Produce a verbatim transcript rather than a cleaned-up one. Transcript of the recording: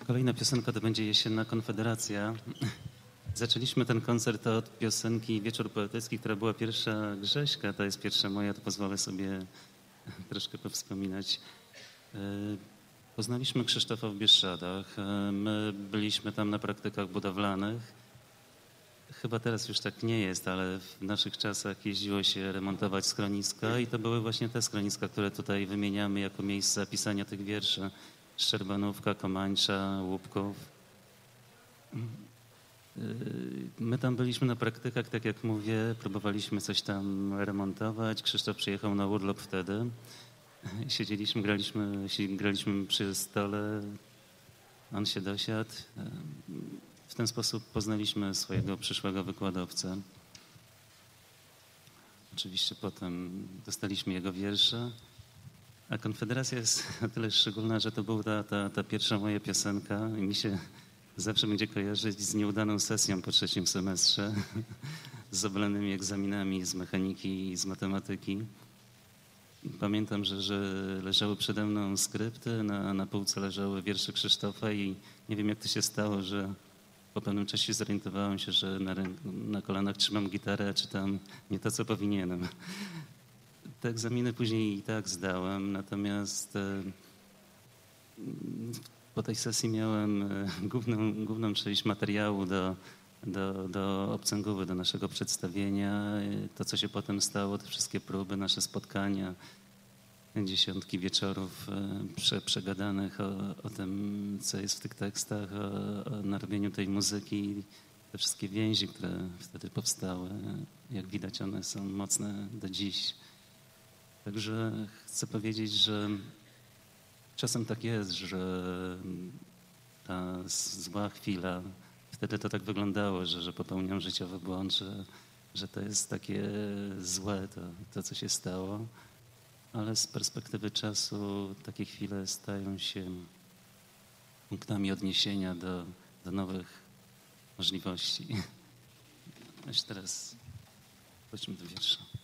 Kolejna piosenka to będzie Jesienna Konfederacja. Zaczęliśmy ten koncert od piosenki Wieczór Poetycki, która była pierwsza Grześka, to jest pierwsza moja, to pozwolę sobie troszkę powspominać. Poznaliśmy Krzysztofa w Bieszczadach. My byliśmy tam na praktykach budowlanych. Chyba teraz już tak nie jest, ale w naszych czasach jeździło się remontować schroniska i to były właśnie te schroniska, które tutaj wymieniamy jako miejsca pisania tych wierszy. Szczerbanówka, Komańcza, Łupków. My tam byliśmy na praktykach, tak jak mówię, próbowaliśmy coś tam remontować. Krzysztof przyjechał na urlop wtedy. Siedzieliśmy, graliśmy, graliśmy przy stole, on się dosiadł. W ten sposób poznaliśmy swojego przyszłego wykładowcę. Oczywiście potem dostaliśmy jego wiersze. A Konfederacja jest o tyle szczególna, że to była ta, ta, ta pierwsza moja piosenka i mi się zawsze będzie kojarzyć z nieudaną sesją po trzecim semestrze, z oblanymi egzaminami z mechaniki i z matematyki. Pamiętam, że, że leżały przede mną skrypty, na, na półce leżały wiersze Krzysztofa i nie wiem, jak to się stało, że po pewnym czasie zorientowałem się, że na, na kolanach trzymam gitarę, a czytam nie to, co powinienem. Te egzaminy później i tak zdałem, natomiast e, po tej sesji miałem e, główną, główną część materiału do, do, do obcęgówy, do naszego przedstawienia. E, to, co się potem stało, te wszystkie próby, nasze spotkania, dziesiątki wieczorów e, prze, przegadanych o, o tym, co jest w tych tekstach, o, o narobieniu tej muzyki, te wszystkie więzi, które wtedy powstały. Jak widać, one są mocne do dziś. Także chcę powiedzieć, że czasem tak jest, że ta zła chwila, wtedy to tak wyglądało, że, że popełniam życiowy błąd, że, że to jest takie złe, to, to co się stało, ale z perspektywy czasu takie chwile stają się punktami odniesienia do, do nowych możliwości. Aż teraz chodźmy do wiersza.